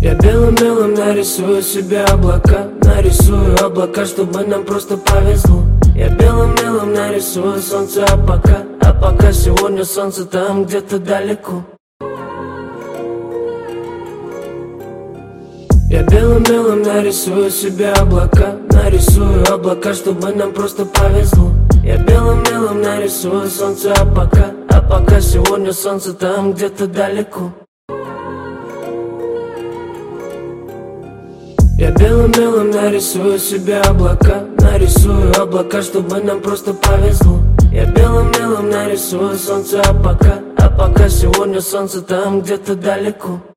Я белым-белым нарисую себе облака, нарисую облака, чтобы нам просто повезло. Я белым-белым нарисую солнце, а пока сегодня солнце там где-то далеко. Я белым-белым нарисую себе облака, нарисую облака, чтобы нам просто повезло. Я белым-белым нарисую солнце, а пока сегодня солнце там где-то далеко. Я белым-белым нарисую себе облака, нарисую облака, чтобы нам просто повезло. Я белым-белым нарисую солнце, а пока сегодня солнце там где-то далеко.